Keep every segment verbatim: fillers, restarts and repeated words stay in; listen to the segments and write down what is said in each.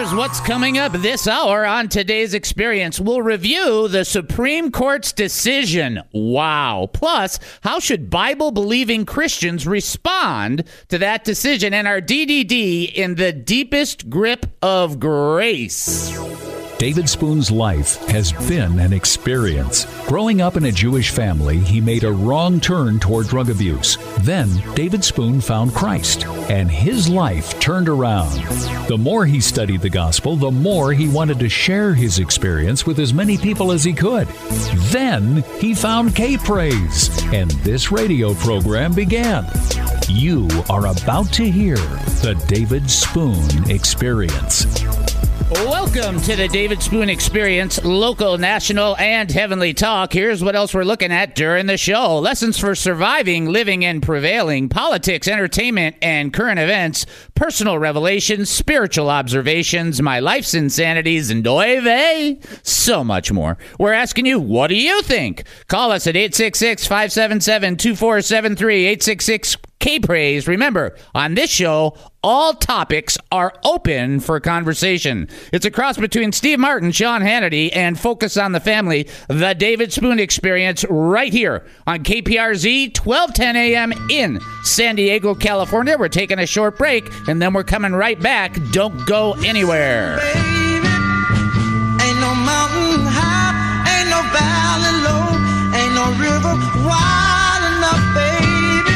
Here's what's coming up this hour on today's Experience. We'll review the Supreme Court's decision. Wow. Plus, how should Bible-believing Christians respond to that decision? And our D D D in the deepest grip of grace. David Spoon's life has been an experience. Growing up in a Jewish family, he made a wrong turn toward drug abuse. Then, David Spoon found Christ, and his life turned around. The more he studied the gospel, the more he wanted to share his experience with as many people as he could. Then, he found K-Praise, and this radio program began. You are about to hear the David Spoon Experience. Welcome to the David Spoon Experience, local, national, and heavenly talk. Here's what else we're looking at during the show. Lessons for surviving, living, and prevailing. Politics, entertainment, and current events. Personal revelations, spiritual observations, my life's insanities, and oy vey, so much more. We're asking you, what do you think? Call us at eight six six, five seven seven, two four seven three, eight six six, K-Praise. Remember, on this show, all topics are open for conversation. It's a cross between Steve Martin, Sean Hannity, and Focus on the Family, the David Spoon Experience, right here on K P R Z, twelve ten a.m. in San Diego, California. We're taking a short break, and then we're coming right back. Don't go anywhere. Baby, ain't no mountain high, ain't no valley low, ain't no river wide enough, baby.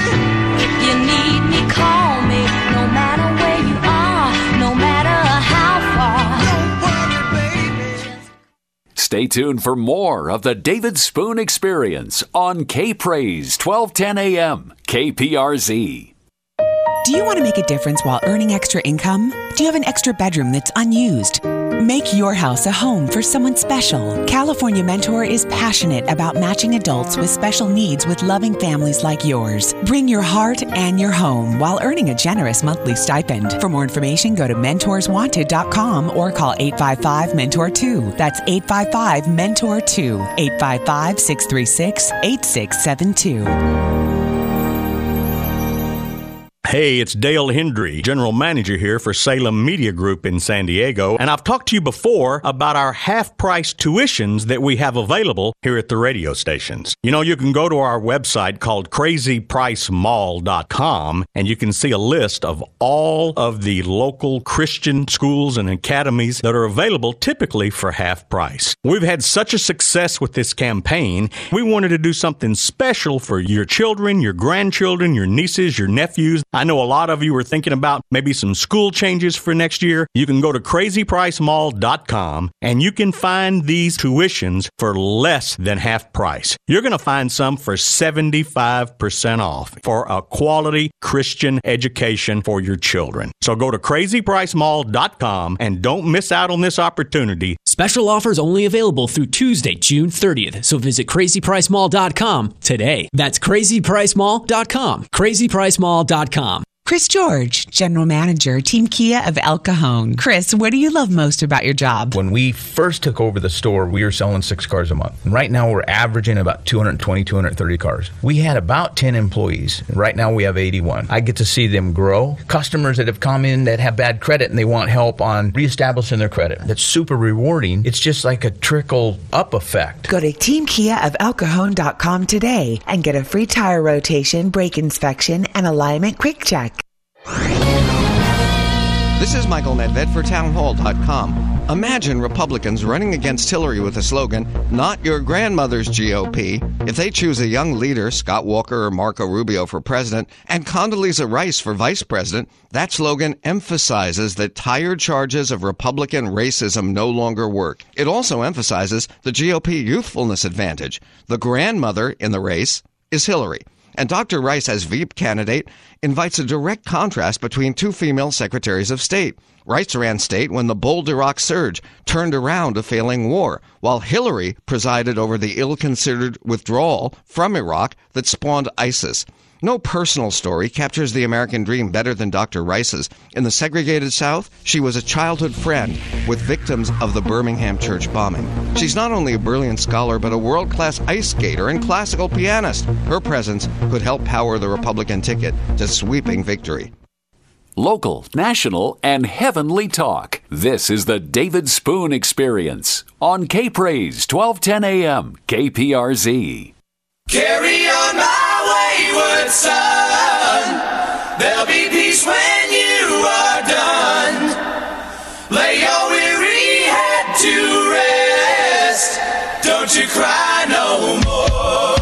If you need me, call me, no matter where you are, no matter how far. Don't worry, baby. Stay tuned for more of the David Spoon Experience on K-Praise, twelve ten a.m., K P R Z. Do you want to make a difference while earning extra income? Do you have an extra bedroom that's unused? Make your house a home for someone special. California Mentor is passionate about matching adults with special needs with loving families like yours. Bring your heart and your home while earning a generous monthly stipend. For more information, go to mentors wanted dot com or call eight five five, mentor two. That's eight five five, mentor two. eight five five, six three six, eight six seven two. Hey, it's Dale Hendry, General Manager here for Salem Media Group in San Diego, and I've talked to you before about our half-price tuitions that we have available here at the radio stations. You know, you can go to our website called crazy price mall dot com, and you can see a list of all of the local Christian schools and academies that are available typically for half price. We've had such a success with this campaign, we wanted to do something special for your children, your grandchildren, your nieces, your nephews. I know a lot of you are thinking about maybe some school changes for next year. You can go to crazy price mall dot com and you can find these tuitions for less than half price. You're going to find some for seventy-five percent off for a quality Christian education for your children. So go to crazy price mall dot com and don't miss out on this opportunity. Special offers only available through Tuesday, June thirtieth. So visit crazy price mall dot com today. That's crazy price mall dot com. crazy price mall dot com. Chris George, General Manager, Team Kia of El Cajon. Chris, what do you love most about your job? When we first took over the store, we were selling six cars a month. And right now, we're averaging about two hundred twenty, two hundred thirty cars. We had about ten employees. Right now, we have eighty-one. I get to see them grow. Customers that have come in that have bad credit and they want help on reestablishing their credit. That's super rewarding. It's just like a trickle-up effect. Go to team kia of el cajon dot com today and get a free tire rotation, brake inspection, and alignment quick check. This is Michael Nedved for town hall dot com. Imagine Republicans running against Hillary with the slogan, "Not your grandmother's G O P." If they choose a young leader, Scott Walker or Marco Rubio for president, and Condoleezza Rice for vice president, that slogan emphasizes that tired charges of Republican racism no longer work. It also emphasizes the G O P youthfulness advantage. The grandmother in the race is Hillary. And Doctor Rice, as V P candidate, invites a direct contrast between two female secretaries of state. Rice ran state when the bold Iraq surge turned around a failing war, while Hillary presided over the ill-considered withdrawal from Iraq that spawned ISIS. No personal story captures the American dream better than Doctor Rice's. In the segregated South, she was a childhood friend with victims of the Birmingham church bombing. She's not only a brilliant scholar, but a world-class ice skater and classical pianist. Her presence could help power the Republican ticket to sweeping victory. Local, national, and heavenly talk. This is the David Spoon Experience on K-Praise, twelve ten a.m. K P R Z. Carry on my wayward son. There'll be peace when you are done. Lay your weary head to rest. Don't you cry no more.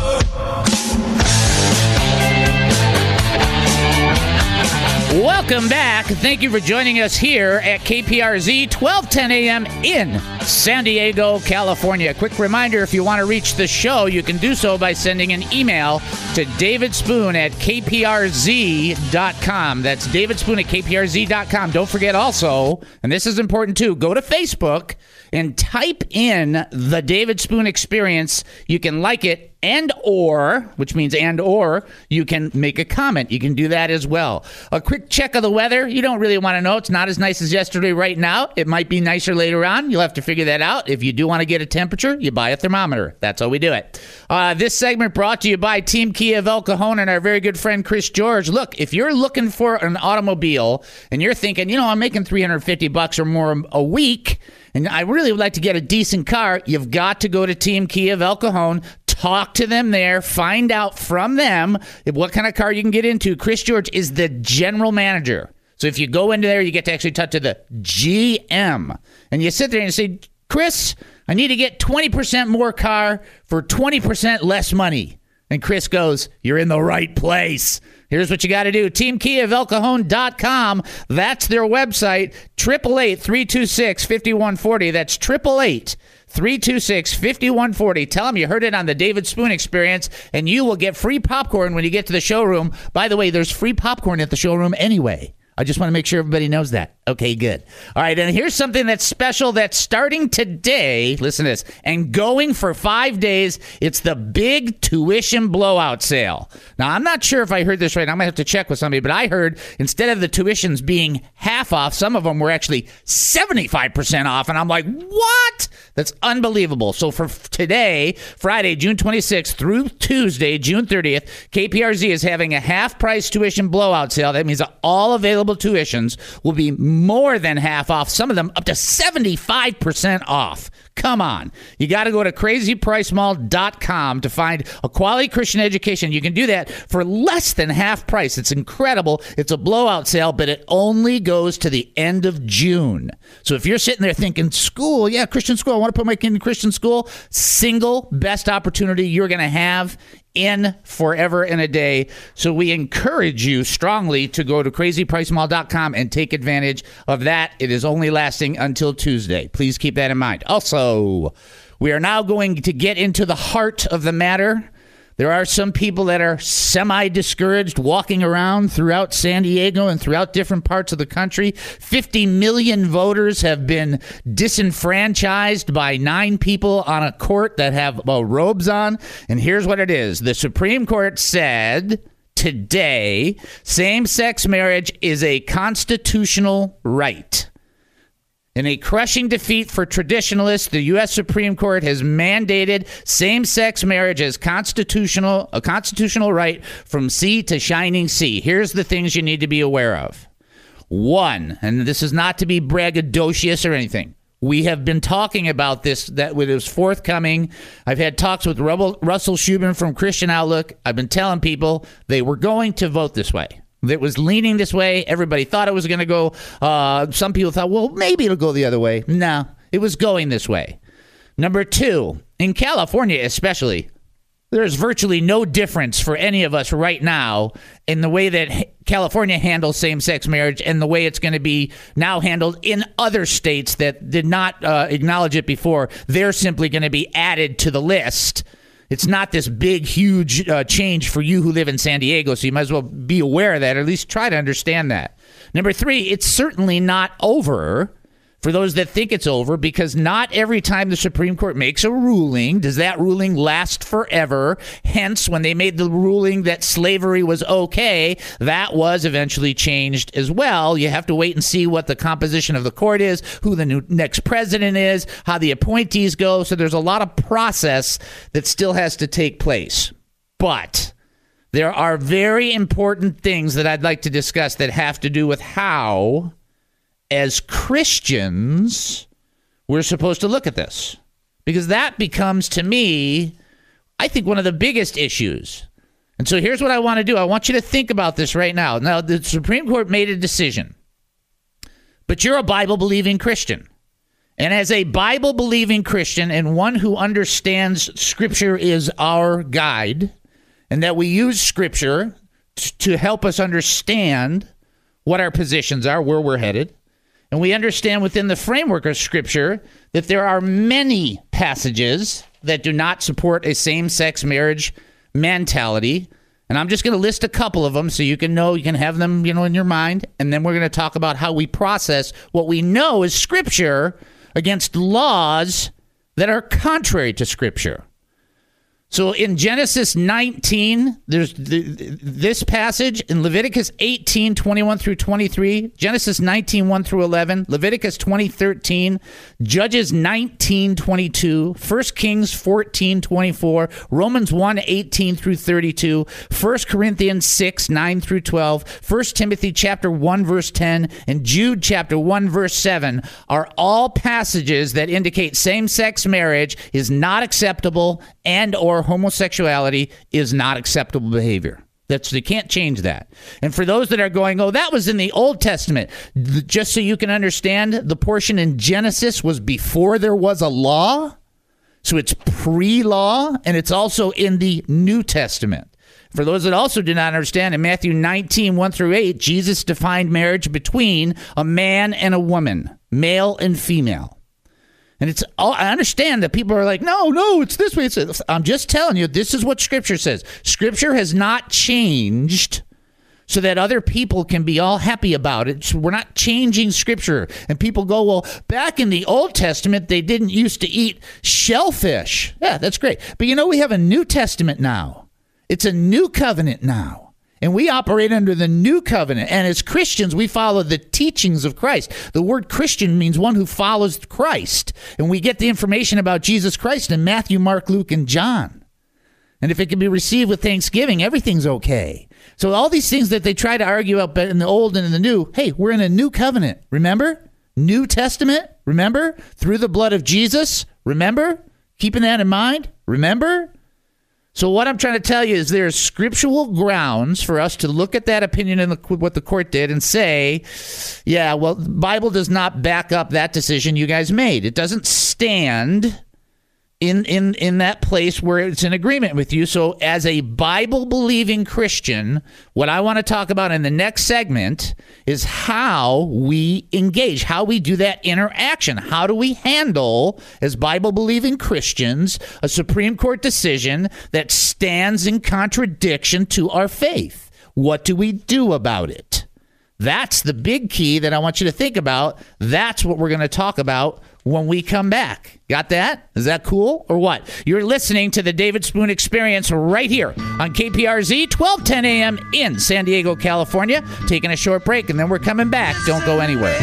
Welcome back. Thank you for joining us here at K P R Z, twelve ten a.m. in San Diego, California. Quick reminder, if you want to reach the show, you can do so by sending an email to davidspoon at k p r z dot com. That's davidspoon at k p r z dot com. Don't forget also, and this is important too, go to Facebook and type in the David Spoon Experience. You can like it and or, which means and or, you can make a comment. You can do that as well. A quick check of the weather. You don't really want to know. It's not as nice as yesterday right now. It might be nicer later on. You'll have to figure that out. If you do want to get a temperature, you buy a thermometer. That's how we do it. Uh, this segment brought to you by Team Kia of El Cajon and our very good friend Chris George. Look, if you're looking for an automobile and you're thinking, you know, I'm making three hundred fifty bucks or more a week, and I really would like to get a decent car, you've got to go to Team Kia of El Cajon. Talk to them there. Find out from them what kind of car you can get into. Chris George is the general manager. So if you go into there, you get to actually talk to the G M. And you sit there and you say, Chris, I need to get twenty percent more car for twenty percent less money. And Chris goes, you're in the right place. Here's what you got to do. team kia of el cajon dot com. That's their website. eight eight eight, three two six, five one four zero. That's eight eight eight, three two six, five one four zero. Tell them you heard it on the David Spoon Experience, and you will get free popcorn when you get to the showroom. By the way, there's free popcorn at the showroom anyway. I just want to make sure everybody knows that. Okay, good. All right, and here's something that's special that's starting today. Listen to this. And going for five days, it's the big tuition blowout sale. Now, I'm not sure if I heard this right. I'm going to have to check with somebody, but I heard instead of the tuitions being half off, some of them were actually seventy-five percent off. And I'm like, what? That's unbelievable. So for today, Friday, June twenty-sixth through Tuesday, June thirtieth, K P R Z is having a half-price tuition blowout sale. That means that all available tuitions will be more than half off, some of them up to seventy-five percent off. Come on. You got to go to crazy price mall dot com to find a quality Christian education. You can do that for less than half price. It's incredible. It's a blowout sale, but it only goes to the end of June. So if you're sitting there thinking, school, yeah, Christian school, I want to put my kid in Christian school, single best opportunity you're going to have in forever and a day. So we encourage you strongly to go to crazy price mall dot com and take advantage of that. It is only lasting until Tuesday. Please keep that in mind. Also, we are now going to get into the heart of the matter. There are some people that are semi-discouraged walking around throughout San Diego and throughout different parts of the country. fifty million voters have been disenfranchised by nine people on a court that have uh, robes on. And here's what it is. The Supreme Court said today same-sex marriage is a constitutional right. In a crushing defeat for traditionalists, the U S Supreme Court has mandated same-sex marriage as constitutional, a constitutional right from sea to shining sea. Here's the things you need to be aware of. One, and this is not to be braggadocious or anything. We have been talking about this, that it was forthcoming. I've had talks with Russell Schubin from Christian Outlook. I've been telling people they were going to vote this way. It was leaning this way. Everybody thought it was going to go. Uh, some people thought, well, maybe it'll go the other way. No, it was going this way. Number two, in California especially, there's virtually no difference for any of us right now in the way that California handles same-sex marriage and the way it's going to be now handled in other states that did not uh, acknowledge it before. They're simply going to be added to the list. It's not this big, huge uh, change for you who live in San Diego, so you might as well be aware of that, or at least try to understand that. Number three, it's certainly not over for those that think it's over, because not every time the Supreme Court makes a ruling does that ruling last forever. Hence, when they made the ruling that slavery was okay, that was eventually changed as well. You have to wait and see what the composition of the court is, who the new next president is, how the appointees go. So there's a lot of process that still has to take place. But there are very important things that I'd like to discuss that have to do with how, as Christians, we're supposed to look at this. Because that becomes, to me, I think one of the biggest issues. And so here's what I want to do. I want you to think about this right now. Now, the Supreme Court made a decision. But you're a Bible-believing Christian. And as a Bible-believing Christian and one who understands Scripture is our guide, and that we use Scripture t- to help us understand what our positions are, where we're headed, and we understand within the framework of Scripture that there are many passages that do not support a same-sex marriage mentality. And I'm just going to list a couple of them so you can know, you can have them, you know, in your mind. And then we're going to talk about how we process what we know is Scripture against laws that are contrary to Scripture. So in Genesis nineteen, there's this passage. In Leviticus eighteen, twenty-one through twenty-three, Genesis nineteen, one through eleven, Leviticus twenty, thirteen, Judges nineteen, twenty-two, First Kings fourteen, twenty-four, Romans one, eighteen through thirty-two, First Corinthians six, nine through twelve, First Timothy chapter one, verse ten, and Jude chapter one, verse seven are all passages that indicate same-sex marriage is not acceptable and or homosexuality is not acceptable behavior. That's, you can't change that. And for those that are going, oh, that was in the Old Testament, just so you can understand, the portion in Genesis was before there was a law. So it's pre-law, and it's also in the New Testament. For those that also do not understand, in Matthew nineteen, one through eight, Jesus defined marriage between a man and a woman, male and female. And it's all, I understand that people are like, no, no, it's this way. It's, I'm just telling you, this is what Scripture says. Scripture has not changed so that other people can be all happy about it. So we're not changing Scripture. And people go, well, back in the Old Testament, they didn't used to eat shellfish. Yeah, that's great. But you know, we have a New Testament now. It's a new covenant now. And we operate under the new covenant. And as Christians, we follow the teachings of Christ. The word Christian means one who follows Christ. And we get the information about Jesus Christ in Matthew, Mark, Luke, and John. And if it can be received with thanksgiving, everything's okay. So all these things that they try to argue about in the old and in the new, hey, we're in a new covenant. Remember? New Testament. Remember? Through the blood of Jesus. Remember? Keeping that in mind. Remember? So what I'm trying to tell you is there's scriptural grounds for us to look at that opinion and what the court did and say, yeah, well, the Bible does not back up that decision you guys made. It doesn't stand in in in that place where it's in agreement with you. So as a Bible-believing Christian, what I want to talk about in the next segment is how we engage, how we do that interaction. How do we handle, as Bible-believing Christians, a Supreme Court decision that stands in contradiction to our faith? What do we do about it? That's the big key that I want you to think about. That's what we're going to talk about when we come back. Got that? Is that cool or what? You're listening to the David Spoon Experience right here on K P R Z, twelve ten a.m. in San Diego, California. Taking a short break, and then we're coming back. Don't go anywhere.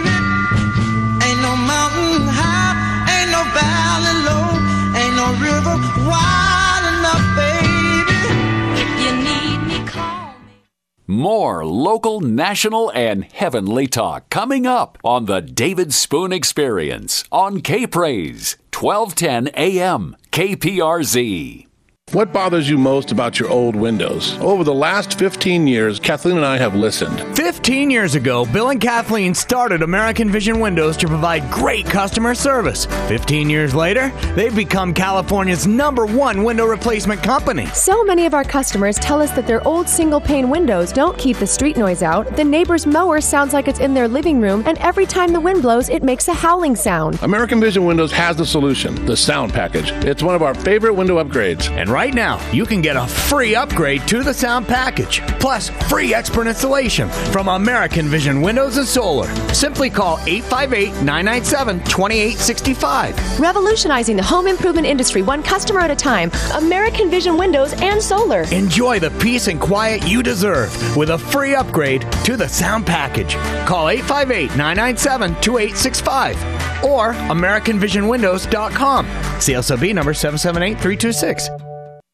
Ain't no mountain high, ain't no valley low, ain't no river wide enough, baby. If you need me, call me. More local, national, and heavenly talk coming up on the David Spoon Experience on K-Praise, twelve ten a.m. K P R Z. What bothers you most about your old windows? Over the last fifteen years, Kathleen and I have listened. fifteen years ago, Bill and Kathleen started American Vision Windows to provide great customer service. fifteen years later, they've become California's number one window replacement company. So many of our customers tell us that their old single-pane windows don't keep the street noise out, the neighbor's mower sounds like it's in their living room, and every time the wind blows, it makes a howling sound. American Vision Windows has the solution, the sound package. It's one of our favorite window upgrades. And right now, you can get a free upgrade to the sound package, plus free expert installation from American Vision Windows and Solar. Simply call eight five eight, nine nine seven, two eight six five. Revolutionizing the home improvement industry one customer at a time, American Vision Windows and Solar. Enjoy the peace and quiet you deserve with a free upgrade to the sound package. Call eight five eight, nine nine seven, two eight six five or American Vision Windows dot com. C L S B number seven seven eight three two six.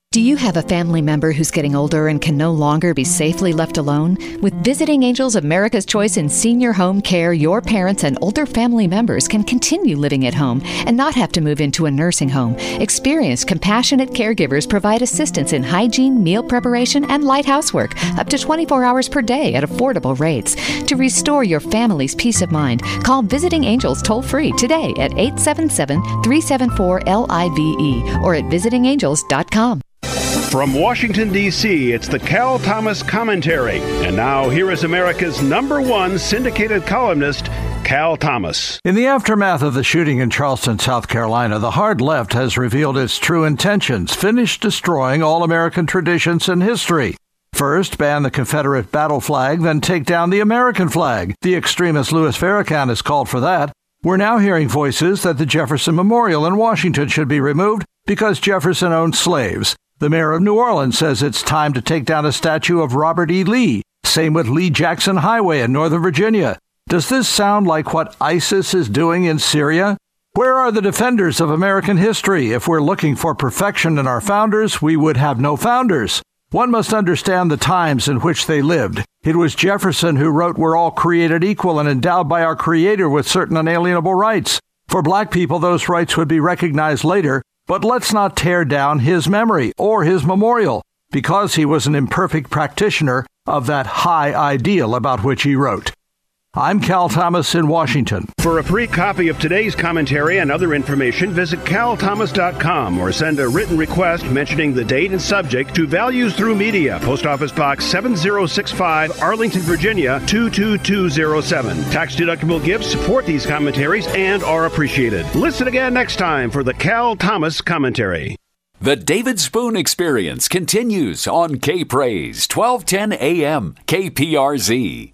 Do you have a family member who's getting older and can no longer be safely left alone? With Visiting Angels America's Choice in Senior Home Care, your parents and older family members can continue living at home and not have to move into a nursing home. Experienced, compassionate caregivers provide assistance in hygiene, meal preparation, and light housework up to twenty-four hours per day at affordable rates. To restore your family's peace of mind, call Visiting Angels toll-free today at eight seven seven, three seven four, L I V E or at visiting angels dot com. From Washington, D C, it's the Cal Thomas Commentary. And now, here is America's number one syndicated columnist, Cal Thomas. In the aftermath of the shooting in Charleston, South Carolina, the hard left has revealed its true intentions, finished destroying all American traditions and history. First, ban the Confederate battle flag, then take down the American flag. The extremist Louis Farrakhan has called for that. We're now hearing voices that the Jefferson Memorial in Washington should be removed because Jefferson owned slaves. The mayor of New Orleans says it's time to take down a statue of Robert E. Lee. Same with Lee Jackson Highway in Northern Virginia. Does this sound like what ISIS is doing in Syria? Where are the defenders of American history? If we're looking for perfection in our founders, we would have no founders. One must understand the times in which they lived. It was Jefferson who wrote, "We're all created equal and endowed by our Creator with certain unalienable rights." For black people, those rights would be recognized later. But let's not tear down his memory or his memorial, because he was an imperfect practitioner of that high ideal about which he wrote. I'm Cal Thomas in Washington. For a free copy of today's commentary and other information, visit cal thomas dot com or send a written request mentioning the date and subject to Values Through Media, Post Office Box seven zero six five, Arlington, Virginia two two two zero seven. Tax-deductible gifts support these commentaries and are appreciated. Listen again next time for the Cal Thomas Commentary. The David Spoon Experience continues on K-Praise, twelve ten A M, K P R Z.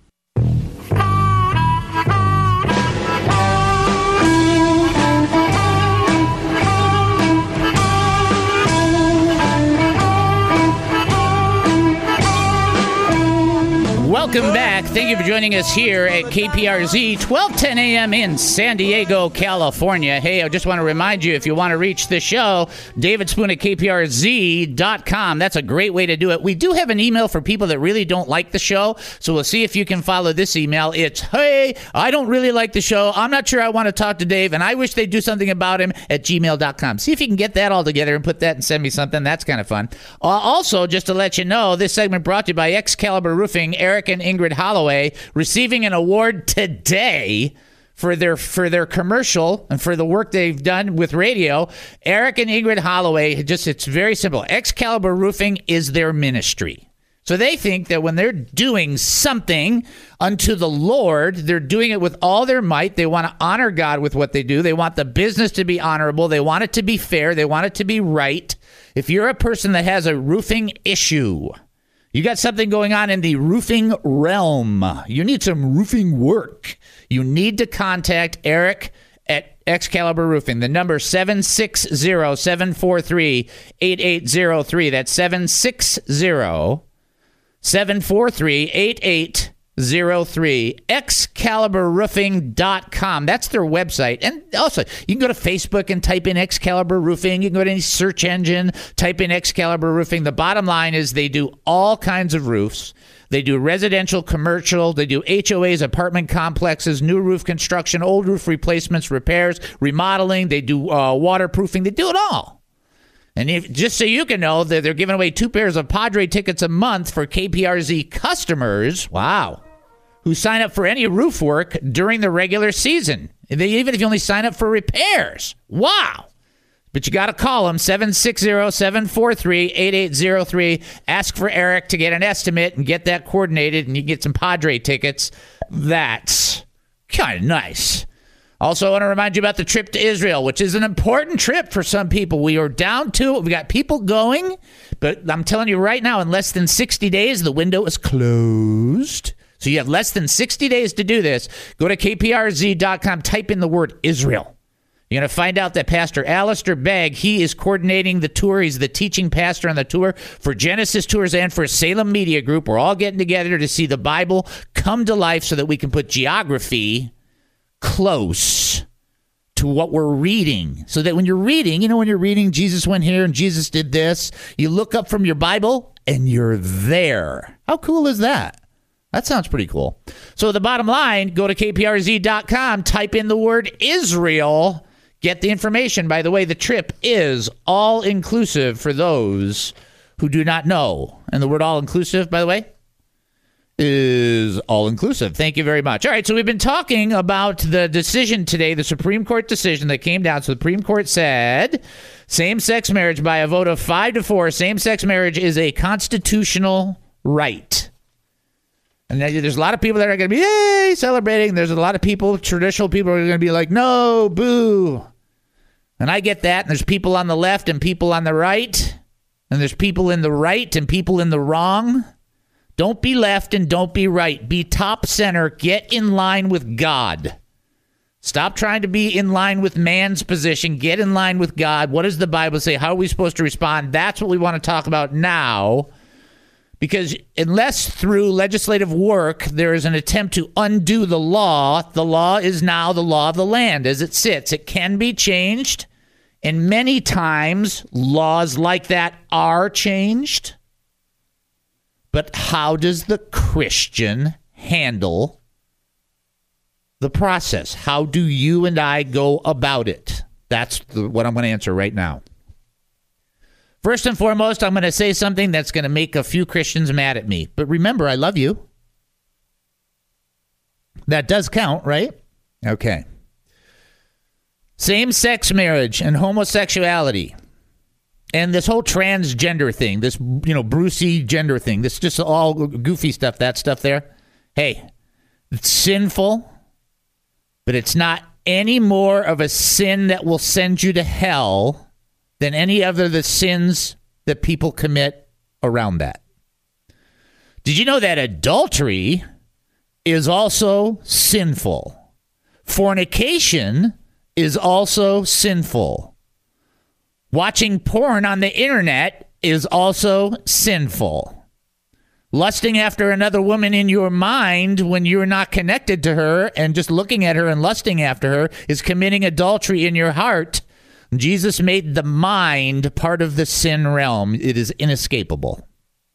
Welcome back. Thank you for joining us here at K P R Z, twelve ten A M in San Diego, California. Hey, I just want to remind you, if you want to reach the show, David Spoon at K P R Z dot com. That's a great way to do it. We do have an email for people that really don't like the show, so we'll see if you can follow this email. It's, hey, I don't really like the show. I'm not sure I want to talk to Dave, and I wish they'd do something about him at gmail dot com. See if you can get that all together and put that and send me something. That's kind of fun. Uh, also, just to let you know, this segment brought to you by Excalibur Roofing, Eric and Ingrid Holloway, receiving an award today for their for their commercial and for the work they've done with radio. Eric and Ingrid Holloway, just it's very simple. Excalibur Roofing is their ministry. So they think that when they're doing something unto the Lord, they're doing it with all their might. They want to honor God with what they do. They want the business to be honorable. They want it to be fair. They want it to be right. If you're a person that has a roofing issue, you got something going on in the roofing realm, you need some roofing work, you need to contact Eric at Excalibur Roofing. The number seven six zero, seven four three, eight eight zero three. That's seven six zero, seven four three, eight eight zero three. Excalibur Roofing dot com. That's their website. And also, you can go to Facebook and type in Excalibur Roofing. You can go to any search engine, type in Excalibur Roofing. The bottom line is they do all kinds of roofs. They do residential, commercial. They do H O As, apartment complexes, new roof construction, old roof replacements, repairs, remodeling. They do uh, waterproofing. They do it all. And if, just so you can know, that they're giving away two pairs of Padre tickets a month for K P R Z customers. Wow. Who sign up for any roof work during the regular season. They, even if you only sign up for repairs. Wow. But you got to call them, seven six zero, seven four three, eight eight zero three. Ask for Eric to get an estimate and get that coordinated, and you can get some Padre tickets. That's kind of nice. Also, I want to remind you about the trip to Israel, which is an important trip for some people. We are down to it. We got people going, but I'm telling you right now, in less than sixty days, the window is closed. So you have less than sixty days to do this. Go to K P R Z dot com, type in the word Israel. You're going to find out that Pastor Alistair Begg, he is coordinating the tour. He's the teaching pastor on the tour for Genesis Tours and for Salem Media Group. We're all getting together to see the Bible come to life so that we can put geography close to what we're reading. So that when you're reading, you know, when you're reading, Jesus went here and Jesus did this, you look up from your Bible and you're there. How cool is that? That sounds pretty cool. So the bottom line, go to K P R Z dot com, type in the word Israel, get the information. By the way, the trip is all-inclusive for those who do not know. And the word all-inclusive, by the way, is all-inclusive. Thank you very much. All right, so we've been talking about the decision today, the Supreme Court decision that came down. So the Supreme Court said same-sex marriage by a vote of five to four, same-sex marriage is a constitutional right. And there's a lot of people that are going to be, yay, celebrating. There's a lot of people, traditional people, are going to be like, no, boo. And I get that. And there's people on the left and people on the right. And there's people in the right and people in the wrong. Don't be left and don't be right. Be top center. Get in line with God. Stop trying to be in line with man's position. Get in line with God. What does the Bible say? How are we supposed to respond? That's what we want to talk about now. Because unless through legislative work there is an attempt to undo the law, the law is now the law of the land as it sits. It can be changed. And many times laws like that are changed. But how does the Christian handle the process? How do you and I go about it? That's the, what I'm going to answer right now. First and foremost, I'm going to say something that's going to make a few Christians mad at me. But remember, I love you. That does count, right? Okay. Same-sex marriage and homosexuality. And this whole transgender thing, this, you know, Brucey gender thing, this just all goofy stuff, that stuff there. Hey, it's sinful, but it's not any more of a sin that will send you to hell than any other of the sins that people commit around that. Did you know that adultery is also sinful? Fornication is also sinful. Watching porn on the internet is also sinful. Lusting after another woman in your mind when you're not connected to her and just looking at her and lusting after her is committing adultery in your heart. Jesus made the mind part of the sin realm. It is inescapable.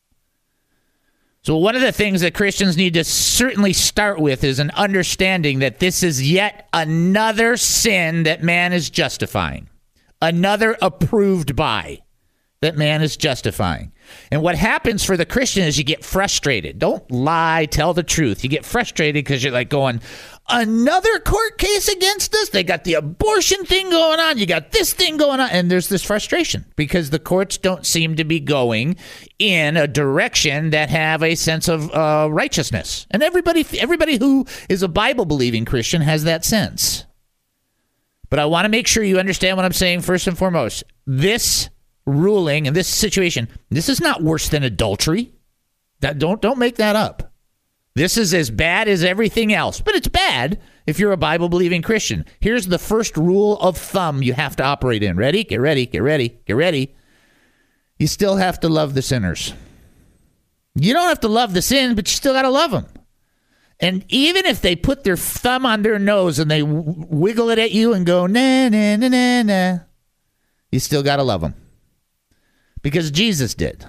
So one of the things that Christians need to certainly start with is an understanding that this is yet another sin that man is justifying. Another approved by that man is justifying. And what happens for the Christian is you get frustrated. Don't lie, tell the truth. You get frustrated because you're like going, another court case against us? They got the abortion thing going on. You got this thing going on. And there's this frustration because the courts don't seem to be going in a direction that have a sense of uh, righteousness. And everybody, everybody who is a Bible-believing Christian has that sense. But I want to make sure you understand what I'm saying first and foremost. This ruling and this situation, this is not worse than adultery. That don't don't make that up. This is as bad as everything else, but it's bad if you're a Bible-believing Christian. Here's the first rule of thumb you have to operate in. Ready? Get ready, get ready, get ready. You still have to love the sinners. You don't have to love the sin, but you still got to love them. And even if they put their thumb on their nose and they w- wiggle it at you and go, nah, nah, nah, nah, nah, you still got to love them. Because Jesus did.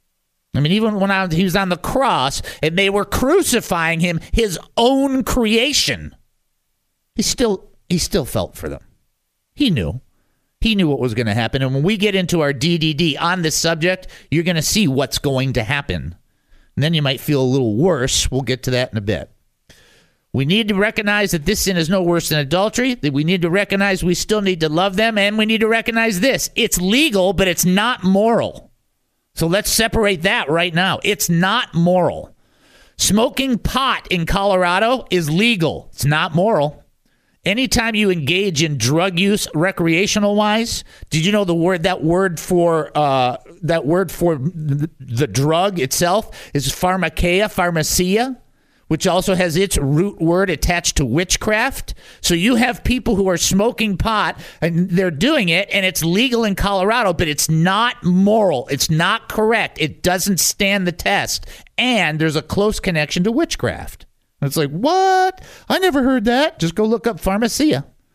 I mean, even when I, he was on the cross and they were crucifying him, his own creation, he still, he still felt for them. He knew. He knew what was going to happen. And when we get into our D D D on this subject, you're going to see what's going to happen. And then you might feel a little worse. We'll get to that in a bit. We need to recognize that this sin is no worse than adultery. That we need to recognize we still need to love them. And we need to recognize this. It's legal, but it's not moral. So let's separate that right now. It's not moral. Smoking pot in Colorado is legal. It's not moral. Anytime you engage in drug use recreational wise, did you know the word that word for uh, that word for the, the drug itself is pharmakeia, pharmacia, which also has its root word attached to witchcraft. So you have people who are smoking pot and they're doing it and it's legal in Colorado, but it's not moral. It's not correct. It doesn't stand the test. And there's a close connection to witchcraft. It's like, what? I never heard that. Just go look up pharmacia.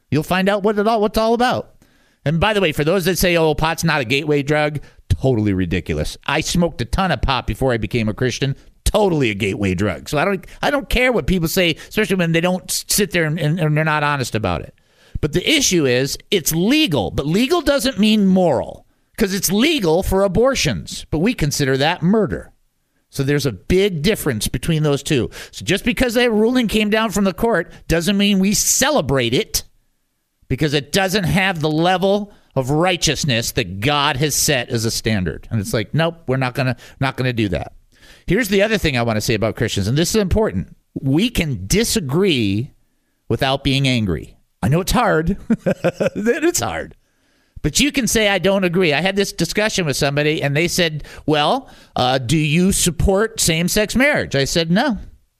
You'll find out what it all what's all about. And by the way, for those that say, oh, pot's not a gateway drug, totally ridiculous. I smoked a ton of pot before I became a Christian. Totally a gateway drug. So I don't I don't care what people say, especially when they don't sit there and, and, and they're not honest about it. But the issue is it's legal. But legal doesn't mean moral, because it's legal for abortions. But we consider that murder. So there's a big difference between those two. So just because that ruling came down from the court doesn't mean we celebrate it, because it doesn't have the level of righteousness that God has set as a standard. And it's like, nope, we're not gonna not gonna do that. Here's the other thing I want to say about Christians, and this is important. We can disagree without being angry. I know it's hard. It's hard. But you can say, I don't agree. I had this discussion with somebody, and they said, well, uh, do you support same-sex marriage? I said, no.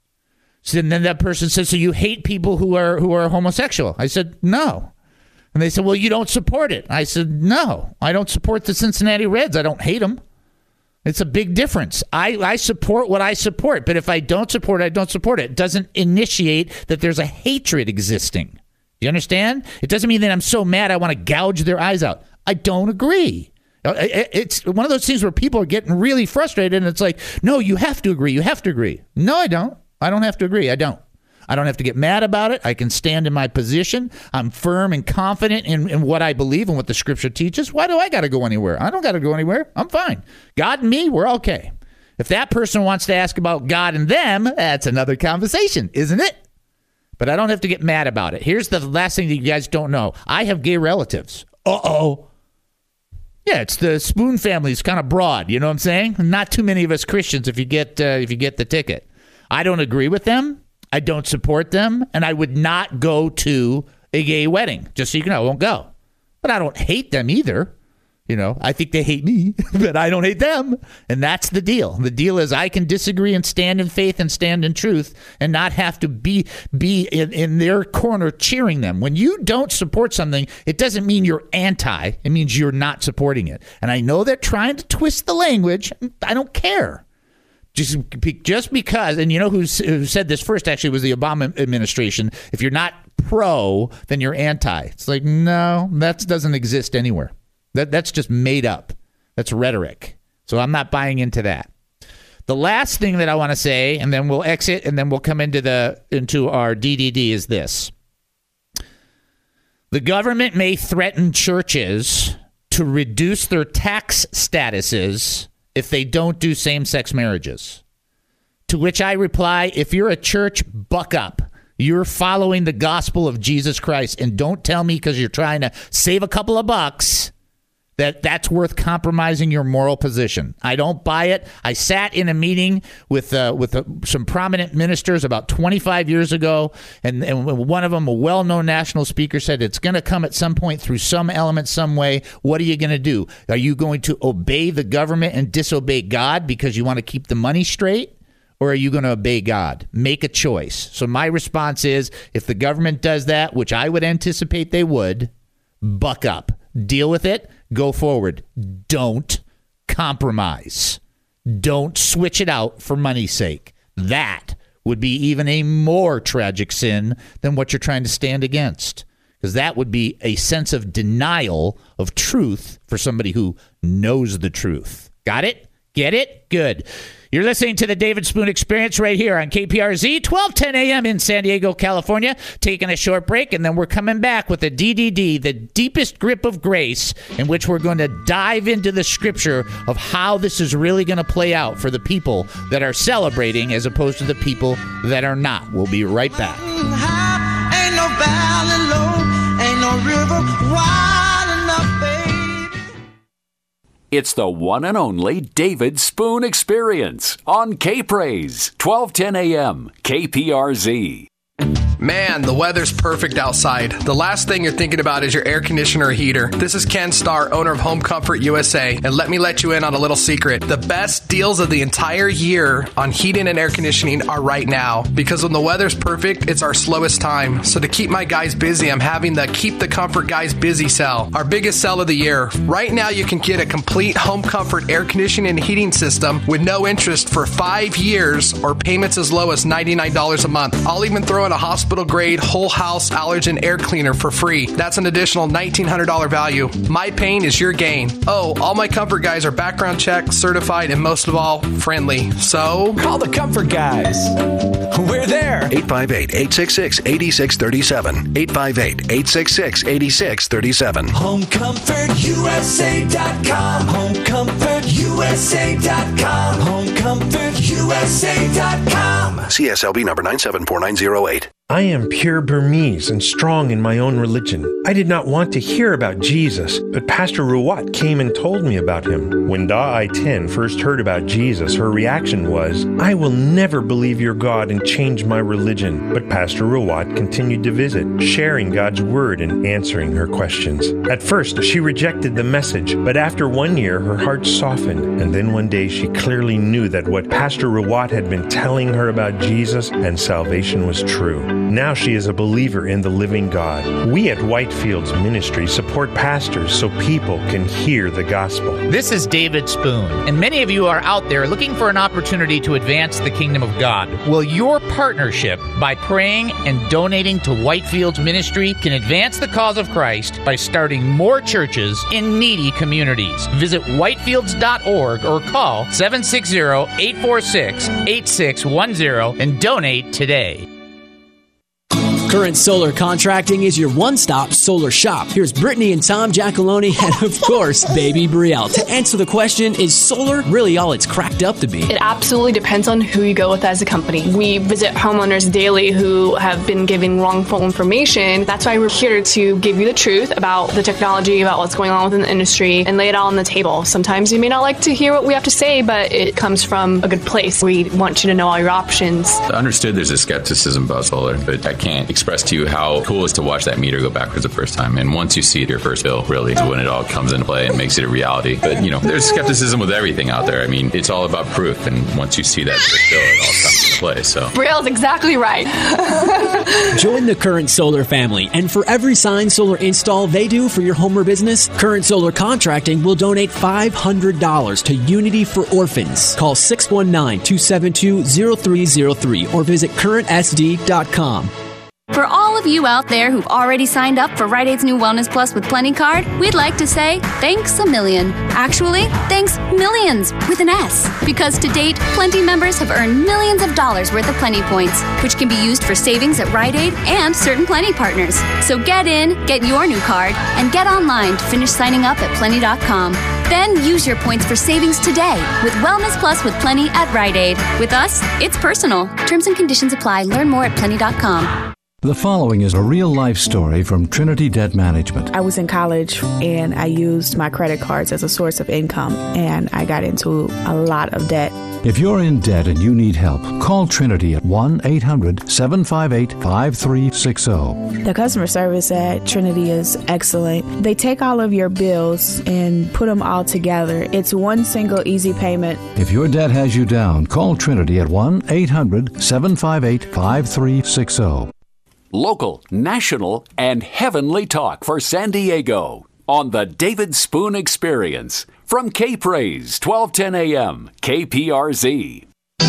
So then that person said, so you hate people who are who are homosexual? I said, no. And they said, well, you don't support it. I said, no. I don't support the Cincinnati Reds. I don't hate them. It's a big difference. I, I support what I support, but if I don't support it, I don't support it. It doesn't initiate that there's a hatred existing. You understand? It doesn't mean that I'm so mad I want to gouge their eyes out. I don't agree. It's one of those things where people are getting really frustrated, and it's like, no, you have to agree. You have to agree. No, I don't. I don't have to agree. I don't. I don't have to get mad about it. I can stand in my position. I'm firm and confident in, in what I believe and what the scripture teaches. Why do I got to go anywhere? I don't got to go anywhere. I'm fine. God and me, we're okay. If that person wants to ask about God and them, that's another conversation, isn't it? But I don't have to get mad about it. Here's the last thing that you guys don't know. I have gay relatives. Uh-oh. Yeah, it's the Spoon family. It's kind of broad. You know what I'm saying? Not too many of us Christians if you get uh, if you get the ticket. I don't agree with them. I don't support them. And I would not go to a gay wedding. Just so you know, I won't go. But I don't hate them either. You know, I think they hate me, but I don't hate them. And that's the deal. The deal is I can disagree and stand in faith and stand in truth and not have to be be in, in their corner cheering them. When you don't support something, it doesn't mean you're anti. It means you're not supporting it. And I know they're trying to twist the language. I don't care. Just, just because, and you know who's, who said this first actually was the Obama administration. If you're not pro, then you're anti. It's like, no, that doesn't exist anywhere. That That's just made up. That's rhetoric. So I'm not buying into that. The last thing that I want to say, and then we'll exit, and then we'll come into the into our D D D, is this. The government may threaten churches to reduce their tax statuses if they don't do same-sex marriages. To which I reply, if you're a church, buck up. You're following the gospel of Jesus Christ, and don't tell me because you're trying to save a couple of bucks that that's worth compromising your moral position. I don't buy it. I sat in a meeting with uh, with uh, some prominent ministers about twenty-five years ago, and, and one of them, a well-known national speaker, said it's going to come at some point through some element, some way. What are you going to do? Are you going to obey the government and disobey God because you want to keep the money straight? Or are you going to obey God? Make a choice. So my response is, if the government does that, which I would anticipate they would, buck up. Deal with it. Go forward. Don't compromise. Don't switch it out for money's sake. That would be even a more tragic sin than what you're trying to stand against. Because that would be a sense of denial of truth for somebody who knows the truth. Got it? Get it? Good. You're listening to the David Spoon Experience right here on K P R Z, twelve ten a.m. in San Diego, California. Taking a short break, and then we're coming back with the D D D, the deepest grip of grace, in which we're going to dive into the scripture of how this is really going to play out for the people that are celebrating as opposed to the people that are not. We'll be right back. Ain't no valley low, ain't no river wide enough, baby. It's the one and only David Spoon Experience on K-Praise, twelve ten a.m. K P R Z. Man, the weather's perfect outside. The last thing you're thinking about is your air conditioner or heater. This is Ken Starr, owner of Home Comfort U S A, and let me let you in on a little secret. The best deals of the entire year on heating and air conditioning are right now, because when the weather's perfect, it's our slowest time. So to keep my guys busy, I'm having the Keep the Comfort Guys Busy sale, our biggest sale of the year. Right now, you can get a complete Home Comfort air conditioning and heating system with no interest for five years or payments as low as ninety-nine dollars a month. I'll even throw in a hospital hospital-grade, whole-house allergen air cleaner for free. That's an additional nineteen hundred dollars value. My pain is your gain. Oh, all my Comfort guys are background checked, certified, and most of all, friendly. So... call the Comfort guys. We're there. eight five eight, eight six six, eight six three seven. eight five eight, eight six six, eight six three seven. home comfort u s a dot com. home comfort u s a dot com. home comfort u s a dot com. C S L B number nine seven four nine zero eight. I am pure Burmese and strong in my own religion. I did not want to hear about Jesus, but Pastor Ruwat came and told me about him. When Da I ten first heard about Jesus, her reaction was, I will never believe your God and change my religion. But Pastor Ruwat continued to visit, sharing God's word and answering her questions. At first, she rejected the message, but after one year, her heart softened. And then one day, she clearly knew that what Pastor Ruwat had been telling her about Jesus and salvation was true. Now she is a believer in the living God. We at Whitefields Ministry support pastors so people can hear the gospel. This is David Spoon, and many of you are out there looking for an opportunity to advance the kingdom of God. Well, your partnership by praying and donating to Whitefields Ministry can advance the cause of Christ by starting more churches in needy communities. Visit whitefields dot org or call seven six zero, eight four six, eight six one zero and donate today. Current Solar Contracting is your one-stop solar shop. Here's Brittany and Tom Giacalone and, of course, Baby Brielle. To answer the question, is solar really all it's cracked up to be? It absolutely depends on who you go with as a company. We visit homeowners daily who have been giving wrongful information. That's why we're here to give you the truth about the technology, about what's going on within the industry, and lay it all on the table. Sometimes you may not like to hear what we have to say, but it comes from a good place. We want you to know all your options. I understood there's a skepticism about solar, but I can't express to you how cool it is to watch that meter go backwards the first time. And once you see your first bill, really, is when it all comes into play and makes it a reality. But, you know, there's skepticism with everything out there. I mean, it's all about proof. And once you see that first bill, it all comes into play. So Brielle's exactly right. Join the Current Solar family. And for every signed solar install they do for your home or business, Current Solar Contracting will donate five hundred dollars to Unity for Orphans. Call six one nine, two seven two, zero three zero three or visit current s d dot com. For all of you out there who've already signed up for Rite Aid's new Wellness Plus with Plenty card, we'd like to say thanks a million. Actually, thanks millions with an S. Because to date, Plenty members have earned millions of dollars worth of Plenty points, which can be used for savings at Rite Aid and certain Plenty partners. So get in, get your new card, and get online to finish signing up at plenty dot com. Then use your points for savings today with Wellness Plus with Plenty at Rite Aid. With us, it's personal. Terms and conditions apply. Learn more at plenty dot com. The following is a real-life story from Trinity Debt Management. I was in college, and I used my credit cards as a source of income, and I got into a lot of debt. If you're in debt and you need help, call Trinity at one eight hundred, seven five eight, five three six zero. The customer service at Trinity is excellent. They take all of your bills and put them all together. It's one single easy payment. If your debt has you down, call Trinity at one eight hundred, seven five eight, five three six zero. Local, national, and heavenly talk for San Diego on the David Spoon Experience from K-Praise, twelve ten a.m., K P R Z.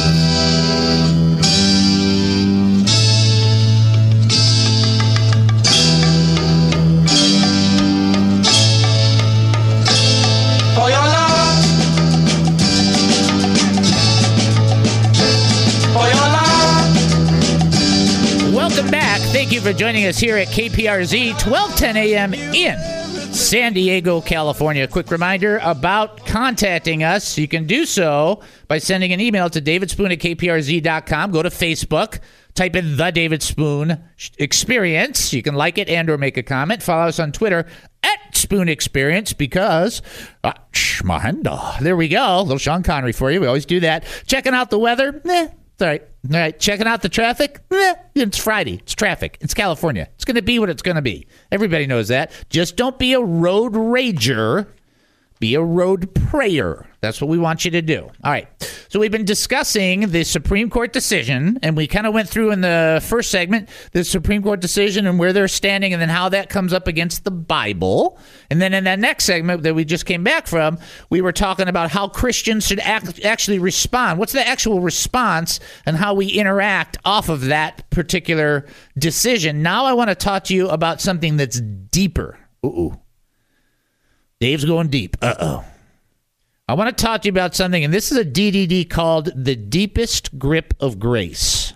Welcome back. Thank you for joining us here at K P R Z, twelve ten a.m. in San Diego, California. Quick reminder about contacting us. You can do so by sending an email to david spoon at k p r z dot com. Go to Facebook. Type in The David Spoon Experience. You can like it and or make a comment. Follow us on Twitter at Spoon Experience because, uh, Mahenda. There we go. A little Sean Connery for you. We always do that. Checking out the weather. Eh, it's all right. All right. Checking out the traffic. Eh, it's Friday. It's traffic. It's California. It's going to be what it's going to be. Everybody knows that. Just don't be a road rager. Be a road prayer. That's That's what we want you to do. All right. So we've been discussing the Supreme Court decision, and we kind of went through in the first segment the Supreme Court decision and where they're standing and then how that comes up against the Bible. And then in that next segment that we just came back from, we were talking about how Christians should act, actually respond. What's the actual response and how we interact off of that particular decision. Now I want to talk to you about something that's deeper. Ooh. Dave's going deep. Uh-oh. I want to talk to you about something, and this is a D D D called The Deepest Grip of Grace.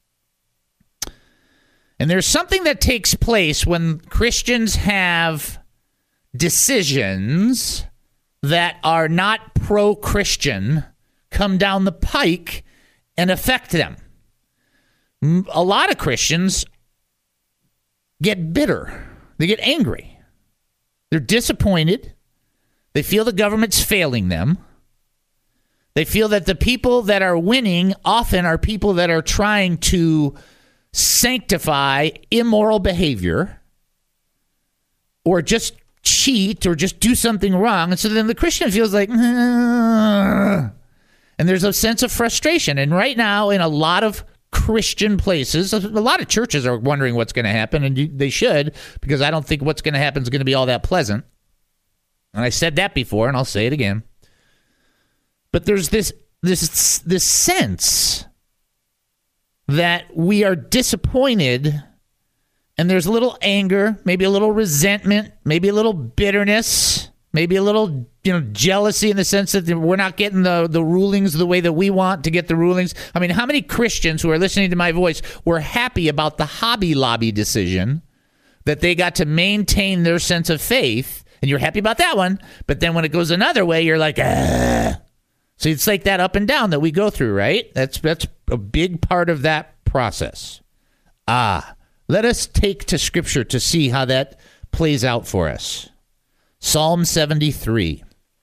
And there's something that takes place when Christians have decisions that are not pro-Christian come down the pike and affect them. A lot of Christians get bitter. They get angry. They're disappointed. They feel the government's failing them. They feel that the people that are winning often are people that are trying to sanctify immoral behavior or just cheat or just do something wrong. And so then the Christian feels like, Ugh. And there's a sense of frustration. And right now, in a lot of Christian places, a lot of churches are wondering what's going to happen, and they should, because I don't think what's going to happen is going to be all that pleasant. And I said that before, and I'll say it again. But there's this this this sense that we are disappointed, and there's a little anger, maybe a little resentment, maybe a little bitterness, maybe a little, you know, jealousy in the sense that we're not getting the, the rulings the way that we want to get the rulings. I mean, how many Christians who are listening to my voice were happy about the Hobby Lobby decision, that they got to maintain their sense of faith? And you're happy about that one, but then when it goes another way, you're like, ah. So it's like that up and down that we go through, right? That's that's a big part of that process. Ah, let us take to Scripture to see how that plays out for us. Psalm seventy-three.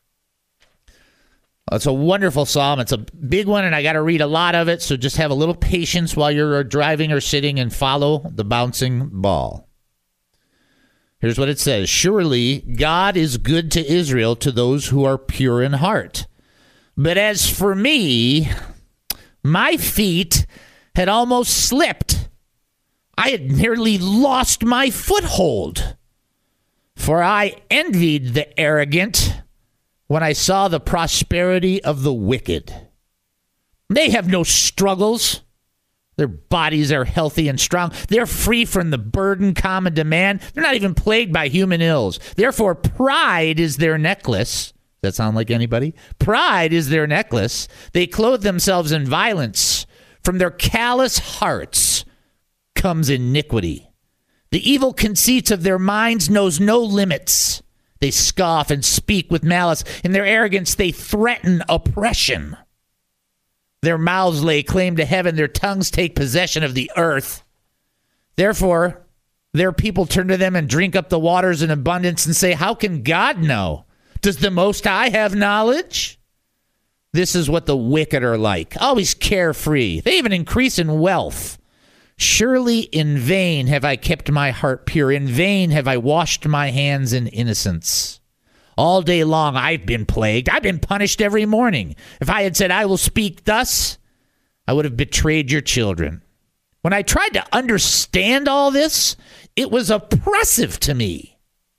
It's a wonderful psalm. It's a big one, and I got to read a lot of it, so just have a little patience while you're driving or sitting and follow the bouncing ball. Here's what it says. Surely God is good to Israel, to those who are pure in heart. But as for me, my feet had almost slipped. I had nearly lost my foothold. For I envied the arrogant when I saw the prosperity of the wicked. They have no struggles. Their bodies are healthy and strong. They're free from the burden common to man. They're not even plagued by human ills. Therefore, pride is their necklace. Does that sound like anybody? Pride is their necklace. They clothe themselves in violence. From their callous hearts comes iniquity. The evil conceits of their minds knows no limits. They scoff and speak with malice. In their arrogance, they threaten oppression. Their mouths lay claim to heaven. Their tongues take possession of the earth. Therefore, their people turn to them and drink up the waters in abundance and say, how can God know? Does the Most High have knowledge? This is what the wicked are like, always carefree. They even increase in wealth. Surely in vain have I kept my heart pure. In vain have I washed my hands in innocence. All day long I've been plagued. I've been punished every morning. If I had said, I will speak thus, I would have betrayed your children. When I tried to understand all this, it was oppressive to me.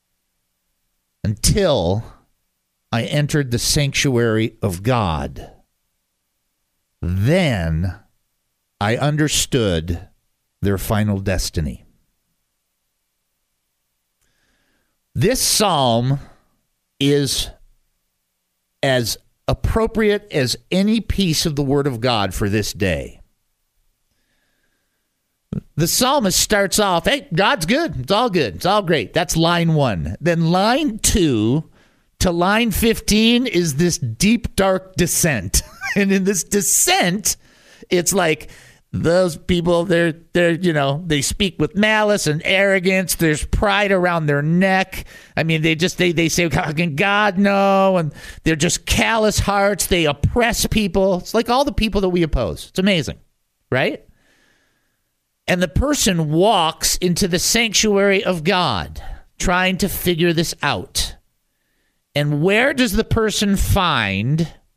Until I entered the sanctuary of God. Then I understood their final destiny. This psalm is as appropriate as any piece of the Word of God for this day. The psalmist starts off, hey, God's good. It's all good. It's all great. That's line one. Then line two to line fifteen is this deep, dark descent. And in this descent, it's like, those people, they're, they're, you know, they speak with malice and arrogance. There's pride around their neck. I mean, they just, they, they say, how can God know? And they're just callous hearts. They oppress people. It's like all the people that we oppose. It's amazing, right? And the person walks into the sanctuary of God trying to figure this out. And where does the person find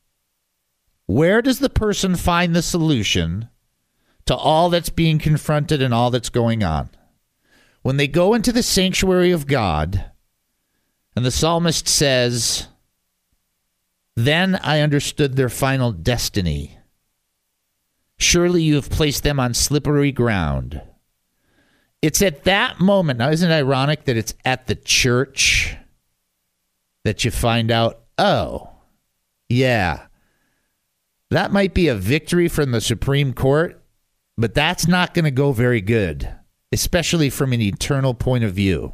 Where does the person find the solution to all that's being confronted and all that's going on? When they go into the sanctuary of God, and the psalmist says, "Then I understood their final destiny. Surely you have placed them on slippery ground." It's at that moment. Now, isn't it ironic that it's at the church that you find out, oh, yeah, that might be a victory from the Supreme Court, but that's not going to go very good, especially from an eternal point of view.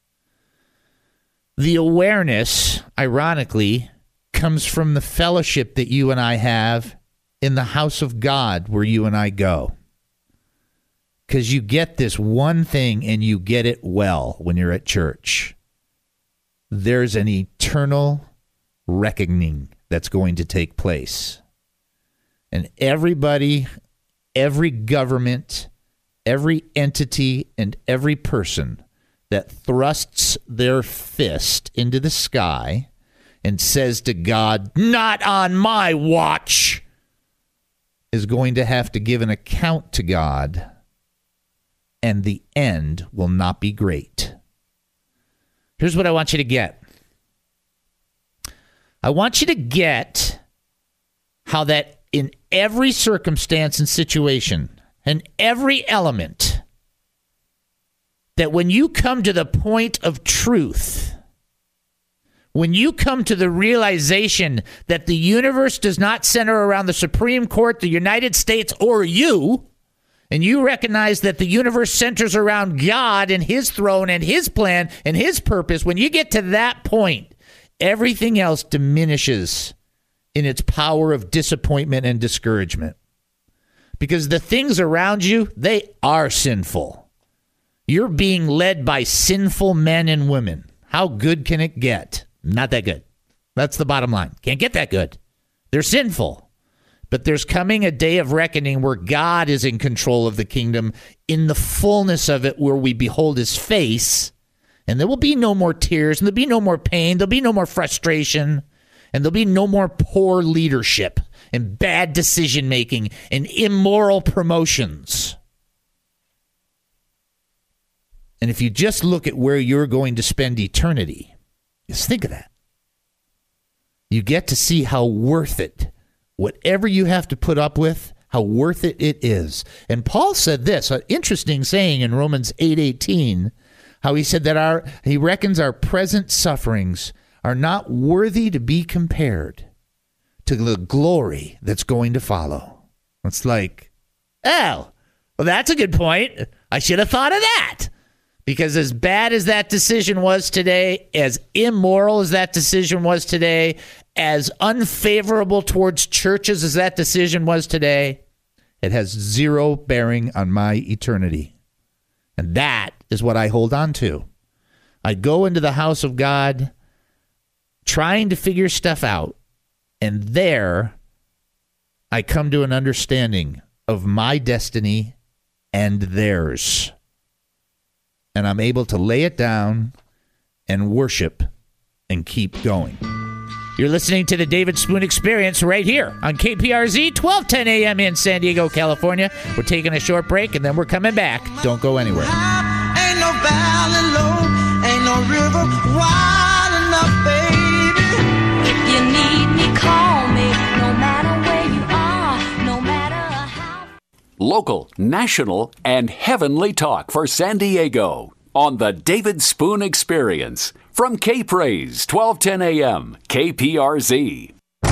The awareness, ironically, comes from the fellowship that you and I have in the house of God where you and I go. Because you get this one thing and you get it well when you're at church. There's an eternal reckoning that's going to take place. And everybody, every government, every entity, and every person that thrusts their fist into the sky and says to God, "Not on my watch," is going to have to give an account to God, and the end will not be great. Here's what I want you to get. I want you to get how that in every circumstance and situation and every element, that when you come to the point of truth, when you come to the realization that the universe does not center around the Supreme Court, the United States, or you, and you recognize that the universe centers around God and his throne and his plan and his purpose, when you get to that point, everything else diminishes in its power of disappointment and discouragement. Because the things around you, they are sinful. You're being led by sinful men and women. How good can it get? Not that good. That's the bottom line. Can't get that good. They're sinful. But there's coming a day of reckoning where God is in control of the kingdom in the fullness of it, where we behold his face, and there will be no more tears, and there'll be no more pain, there'll be no more frustration, and there'll be no more poor leadership and bad decision-making and immoral promotions. And if you just look at where you're going to spend eternity, just think of that. You get to see how worth it, whatever you have to put up with, how worth it it is. And Paul said this, an interesting saying in Romans eight eighteen, how he said that our he reckons our present sufferings are not worthy to be compared to the glory that's going to follow. It's like, oh, well, that's a good point. I should have thought of that. Because as bad as that decision was today, as immoral as that decision was today, as unfavorable towards churches as that decision was today, it has zero bearing on my eternity. And that is what I hold on to. I go into the house of God trying to figure stuff out, and there I come to an understanding of my destiny and theirs. And I'm able to lay it down and worship and keep going. You're listening to the David Spoon Experience right here on K P R Z, twelve ten a.m. in San Diego, California. We're taking a short break, and then we're coming back. Don't go anywhere. Ain't no valley low, ain't no river wide enough, baby. If you need me, call me, no matter where you are, no matter how. Local, national, and heavenly talk for San Diego on the David Spoon Experience from K-Praise, twelve ten a.m., K P R Z.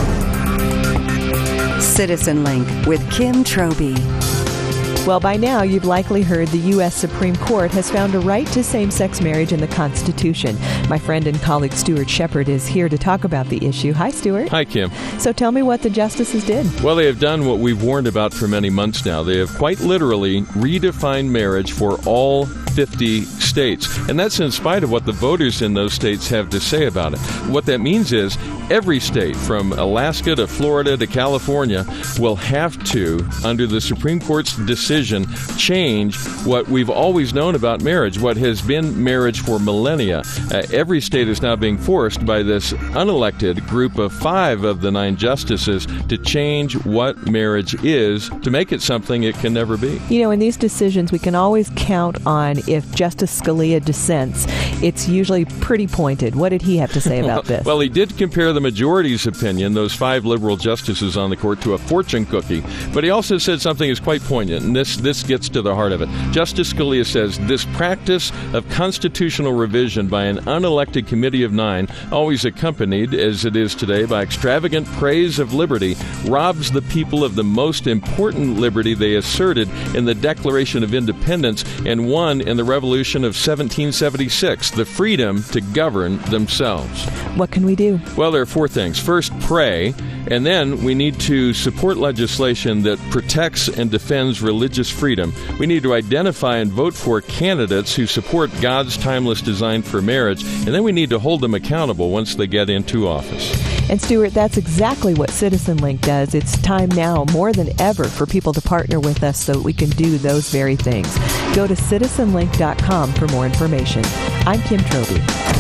Citizen Link with Kim Trobie. Well, by now, you've likely heard the U S Supreme Court has found a right to same-sex marriage in the Constitution. My friend and colleague Stuart Shepard is here to talk about the issue. Hi, Stuart. Hi, Kim. So tell me what the justices did. Well, they have done what we've warned about for many months now. They have quite literally redefined marriage for all fifty states. And that's in spite of what the voters in those states have to say about it. What that means is every state from Alaska to Florida to California will have to, under the Supreme Court's decision, change what we've always known about marriage, what has been marriage for millennia. Uh, every state is now being forced by this unelected group of five of the nine justices to change what marriage is to make it something it can never be. You know, in these decisions, we can always count on if Justice Scalia dissents. It's usually pretty pointed. What did he have to say about this? Well, he did compare the majority's opinion, those five liberal justices on the court, to a fortune cookie. But he also said something that's quite poignant, and this, this gets to the heart of it. Justice Scalia says, this practice of constitutional revision by an unelected committee of nine, always accompanied, as it is today, by extravagant praise of liberty, robs the people of the most important liberty they asserted in the Declaration of Independence and won in the Revolution of seventeen seventy-six, the freedom to govern themselves. What can we do? Well, there are four things. First, pray, and then we need to support legislation that protects and defends religious freedom. We need to identify and vote for candidates who support God's timeless design for marriage, and then we need to hold them accountable once they get into office. And Stuart, that's exactly what CitizenLink does. It's time now, more than ever, for people to partner with us so that we can do those very things. Go to citizen link dot com for more information. I'm Kim Trobie.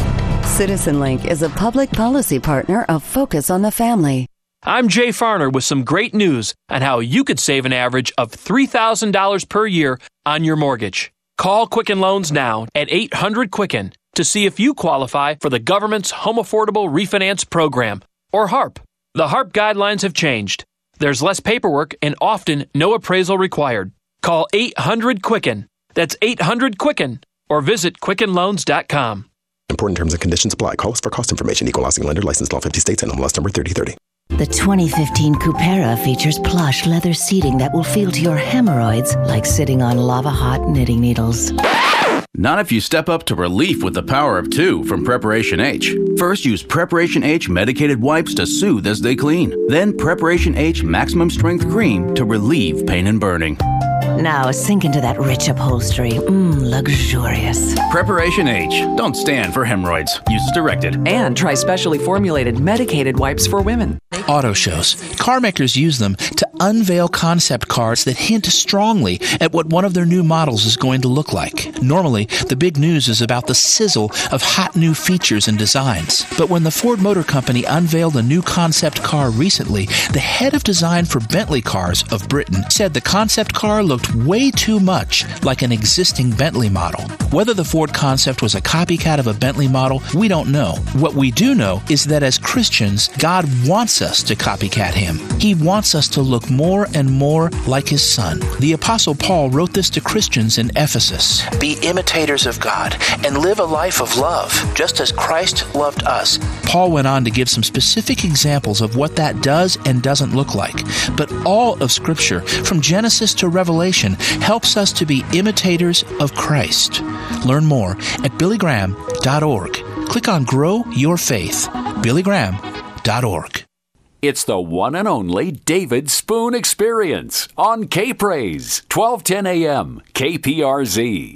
CitizenLink is a public policy partner of Focus on the Family. I'm Jay Farner with some great news on how you could save an average of three thousand dollars per year on your mortgage. Call Quicken Loans now at eight hundred Quicken to see if you qualify for the government's Home Affordable Refinance Program, or HARP. The HARP guidelines have changed. There's less paperwork and often no appraisal required. Call eight hundred Quicken. That's eight hundred Quicken, or visit quicken loans dot com. Important terms and conditions apply. Call us for cost information. Equal housing lender. Licensed in all fifty states. N M L S number thirty thirty. The twenty fifteen Cupera features plush leather seating that will feel to your hemorrhoids like sitting on lava-hot knitting needles. Not if you step up to relief with the power of two from Preparation H. First, use Preparation H medicated wipes to soothe as they clean. Then Preparation H Maximum Strength Cream to relieve pain and burning. Now sink into that rich upholstery. Mmm, luxurious. Preparation H. Don't stand for hemorrhoids. Use as directed. And try specially formulated medicated wipes for women. Auto shows. Car makers use them to unveil concept cars that hint strongly at what one of their new models is going to look like. Normally, the big news is about the sizzle of hot new features and designs. But when the Ford Motor Company unveiled a new concept car recently, the head of design for Bentley Cars of Britain said the concept car looked way too much like an existing Bentley model. Whether the Ford concept was a copycat of a Bentley model, we don't know. What we do know is that as Christians, God wants us to copycat Him. He wants us to look more and more like His Son. The Apostle Paul wrote this to Christians in Ephesus. Be imitators of God and live a life of love, just as Christ loved us. Paul went on to give some specific examples of what that does and doesn't look like. But all of Scripture, from Genesis to Revelation, helps us to be imitators of Christ. Learn more at billy graham dot org. Click on Grow Your Faith. billy graham dot org. It's the one and only David Spoon Experience on K-Praise, twelve ten a.m. K P R Z.